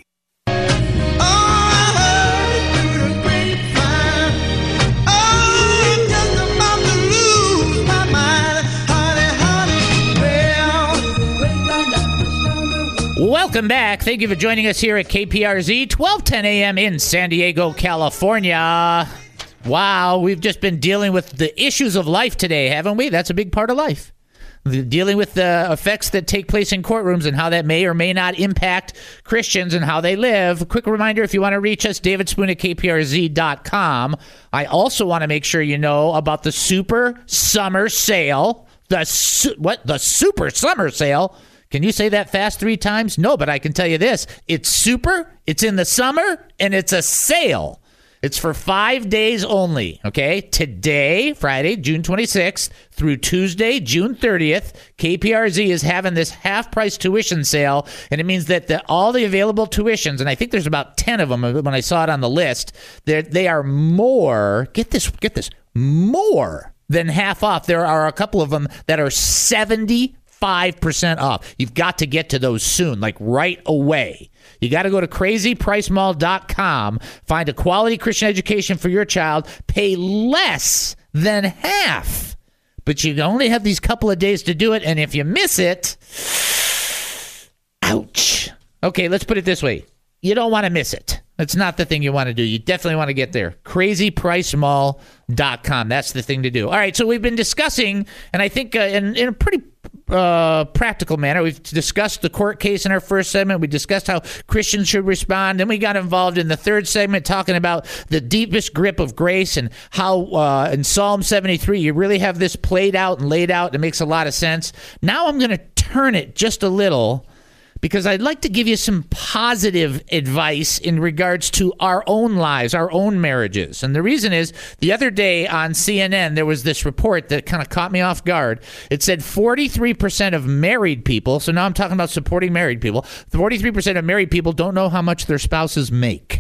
Welcome back. Thank you for joining us here at K P R Z, twelve ten a.m. in San Diego, California. Wow, we've just been dealing with the issues of life today, haven't we? That's a big part of life. The, dealing with the effects that take place in courtrooms and how that may or may not impact Christians and how they live. A quick reminder, if you want to reach us, David Spoon at K P R Z dot com. I also want to make sure you know about the Super Summer Sale. The su- what? The Super Summer Sale. Can you say that fast three times? No, but I can tell you this. It's super, it's in the summer, and it's a sale. It's for five days only, okay? Today, Friday, June twenty-sixth, through Tuesday, June thirtieth, K P R Z is having this half-price tuition sale, and it means that the, all the available tuitions, and I think there's about ten of them when I saw it on the list, they are more, get this, get this, more than half off. There are a couple of them that are seventy-five percent off. You've got to get to those soon, like right away. You got to go to crazy price mall dot com, find a quality Christian education for your child, pay less than half. But you only have these couple of days to do it, and if you miss it, ouch. Okay, let's put it this way. You don't want to miss it. That's not the thing you want to do. You definitely want to get there. crazy price mall dot com. That's the thing to do. All right, so we've been discussing, and I think uh, in, in a pretty uh, practical manner, we've discussed the court case in our first segment. We discussed how Christians should respond. Then we got involved in the third segment talking about the deepest grip of grace and how uh, in Psalm seventy-three, you really have this played out and laid out. It makes a lot of sense. Now I'm going to turn it just a little, because I'd like to give you some positive advice in regards to our own lives, our own marriages. And the reason is, the other day on C N N, there was this report that kind of caught me off guard. It said forty-three percent of married people, so now I'm talking about supporting married people, forty-three percent of married people don't know how much their spouses make.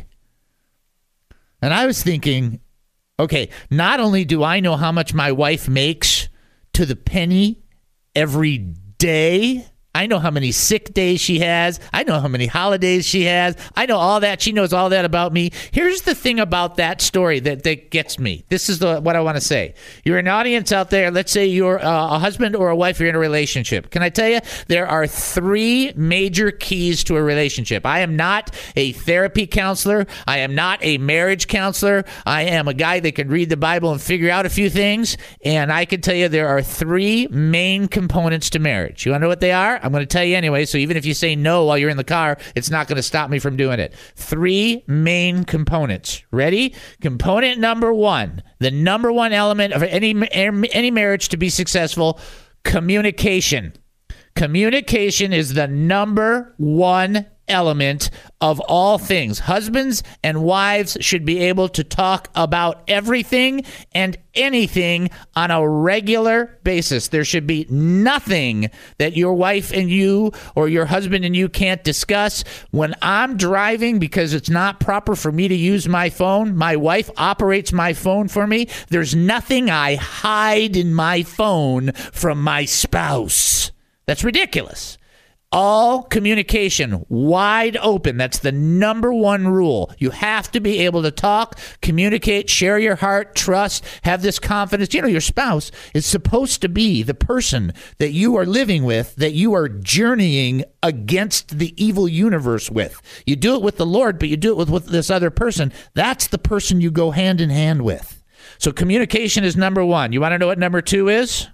And I was thinking, okay, not only do I know how much my wife makes to the penny every day, I know how many sick days she has. I know how many holidays she has. I know all that. She knows all that about me. Here's the thing about that story that, that gets me. This is the, what I want to say. You're an audience out there. Let's say you're uh, a husband or a wife. You're in a relationship. Can I tell you? There are three major keys to a relationship. I am not a therapy counselor. I am not a marriage counselor. I am a guy that can read the Bible and figure out a few things. And I can tell you there are three main components to marriage. You want to know what they are? I'm going to tell you anyway, so even if you say no while you're in the car, it's not going to stop me from doing it. Three main components. Ready? Component number one, the number one element of any any marriage to be successful, communication. Communication is the number one element of all things. Husbands and wives should be able to talk about everything and anything on a regular basis. There should be nothing that your wife and you or your husband and you can't discuss. When I'm driving, because it's not proper for me to use my phone, my wife operates my phone for me. There's nothing I hide in my phone from my spouse. That's ridiculous. All communication wide open. That's the number one rule. You have to be able to talk, communicate, share your heart, trust, have this confidence. You know, your spouse is supposed to be the person that you are living with, that you are journeying against the evil universe with. You do it with the Lord, but you do it with, with this other person. That's the person you go hand in hand with. So communication is number one. You want to know what number two is?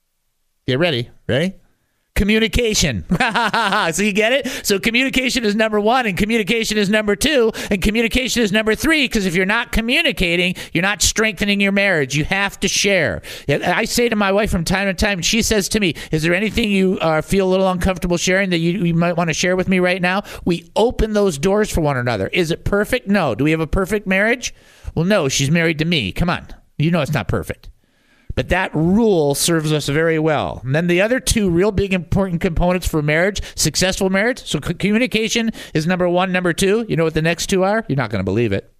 Get ready. Ready? Communication. So you get it? So communication is number one, and communication is number two, and communication is number three, because if you're not communicating, you're not strengthening your marriage. You have to share. I say to my wife from time to time, she says to me, is there anything you uh, feel a little uncomfortable sharing that you, you might want to share with me right now? We open those doors for one another. Is it perfect? No. Do we have a perfect marriage? Well, no, she's married to me. Come on. You know it's not perfect. But that rule serves us very well. And then the other two real big important components for marriage, successful marriage. So communication is number one. Number two, you know what the next two are? You're not going to believe it.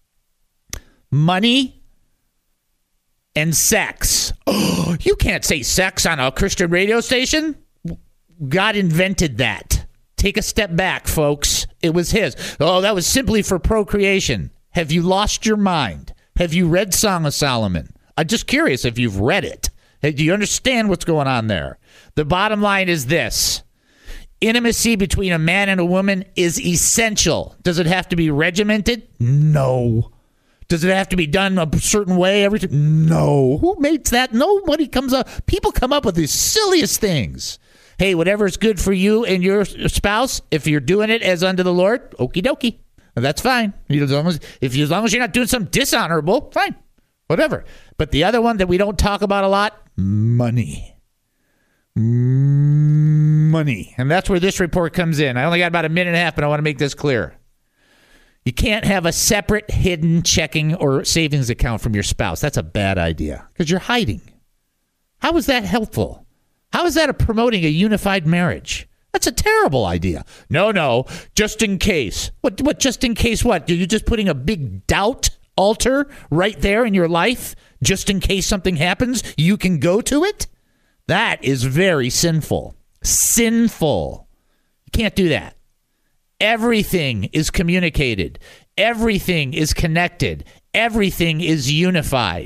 Money and sex. Oh, you can't say sex on a Christian radio station. God invented that. Take a step back, folks. It was his. Oh, that was simply for procreation. Have you lost your mind? Have you read Song of Solomon? I'm just curious if you've read it. Do you understand what's going on there? The bottom line is this. Intimacy between a man and a woman is essential. Does it have to be regimented? No. Does it have to be done a certain way every time? No. Who makes that? Nobody comes up. People come up with the silliest things. Hey, whatever's good for you and your spouse, if you're doing it as unto the Lord, okie dokie. That's fine. As long as, if you, as long as you're not doing something dishonorable, fine. Whatever. But the other one that we don't talk about a lot, money. Money. And that's where this report comes in. I only got about a minute and a half, but I want to make this clear. You can't have a separate hidden checking or savings account from your spouse. That's a bad idea because you're hiding. How is that helpful? How is that a promoting a unified marriage? That's a terrible idea. No, no, just in case. What, what, just in case what? Are you just putting a big doubt altar right there in your life just in case something happens? You can go to it? That is very sinful. Sinful. You can't do that. Everything is communicated. Everything is connected. Everything is unified.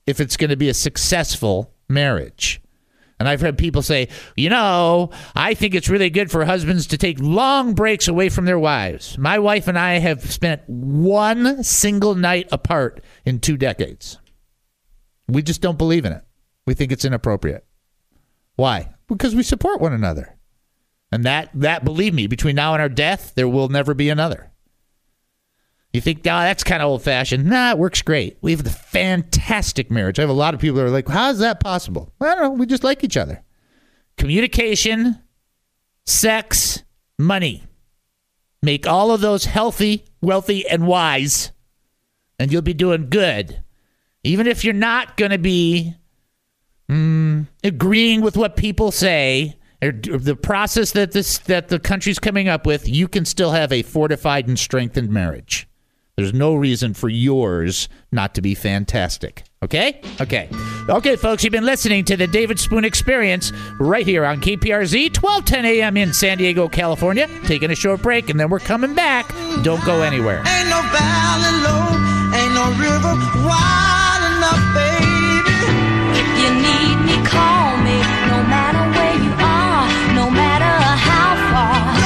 if it's going to be a successful marriage. And I've heard people say, you know, I think it's really good for husbands to take long breaks away from their wives. My wife and I have spent one single night apart in two decades. We just don't believe in it. We think it's inappropriate. Why? Because we support one another. And that, that, believe me, between now and our death, there will never be another. You think, oh, that's kind of old-fashioned. Nah, it works great. We have a fantastic marriage. I have a lot of people that are like, how is that possible? I don't know. We just like each other. Communication, sex, money. Make all of those healthy, wealthy, and wise, and you'll be doing good. Even if you're not going to be mm, agreeing with what people say, or the process that this that the country's coming up with, you can still have a fortified and strengthened marriage. There's no reason for yours not to be fantastic. Okay? Okay. Okay, folks, you've been listening to the David Spoon Experience right here on K P R Z, twelve ten a.m. in San Diego, California. Taking a short break, and then we're coming back. Don't go anywhere. Ain't no valley low, ain't no river wide enough, baby. If you need me, call me. No matter where you are, no matter how far.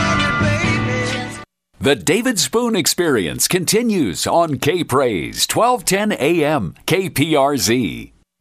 The David Spoon Experience continues on K-Praise, twelve ten a.m. K P R Z.